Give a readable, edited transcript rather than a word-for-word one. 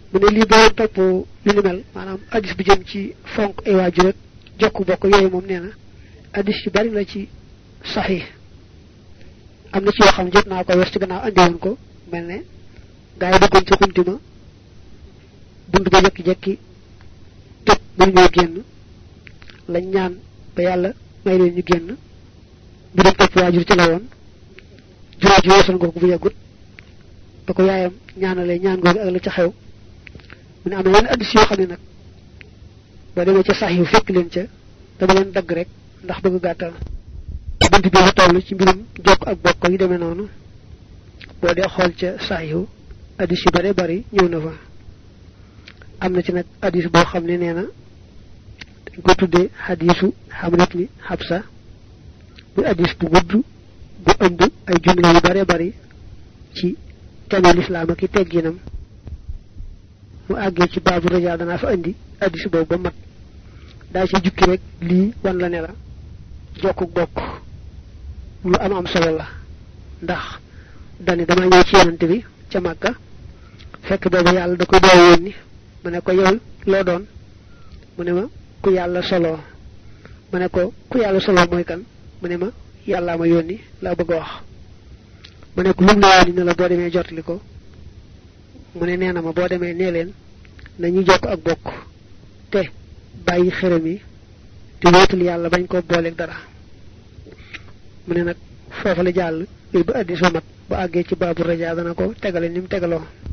mu ne lii boo topp li ni mel maanaam hadis bi jëm ci fonk ay waajur rek jokk bokk yooyu moom nee na hadis yu bari la ci saxiix am na ci yoo xam jot naa ko wes ci gannaaw andi woon ko mel ne gaa yi duggoon ci xunti ma bunt ba jekki-jekki tëj ba ñoo génn lañ ñaan ba yàlla may leen ñu génn bu dem topp waajur ci la woon juróom ji weesal nga ko bu yàggut ba ko yaayam ñaanalee ñaan googu ak la ca xew mu ne am na yenn addis yoo xam ne nag boo demee ca sax yu fekk leen ca dama leen dagg rek ndax bëgg gàttal bunt bi la toll ci mbirum jokk ak bokk yu demee noonu boo dee xool ca sax yu addis yu bare bari ñëw na fa am na ci nag addis boo xam ne nee na dañ ko tuddee hadisu Hamlat ni Habsa muy addis bu gudd bu ëmb ay jumla yu bare bari ci tenu lislaam ak i tegginam mu àggee ci baabu rajaa danaa fa indi addis boobu ba mat daa ci jukki rek lii wan la ne la jokku bokk lu am solo la ndax dani dama ñëw ci yonante bi ca Màkka fekk boobu yàlla da koy doo yónni mu ne ko yow loo doon mu ne ma ku yàlla solo mu ne ko ku yàlla solo mooy kan mu ne ma yàllaa ma yónni laa bëgg a wax mu ne ko lum la yónni ne la boo demee jotli ko mu ne nee na ma boo demee nee leen nañu jokk ak bokk te bàyyi xërëm yi te wéetul yàlla bañ ko booleeg dara mu ne nag foofu la jàll ba addis ba mat ba àggee ci baabu rajaa dana ko tegale ni mu tegaloo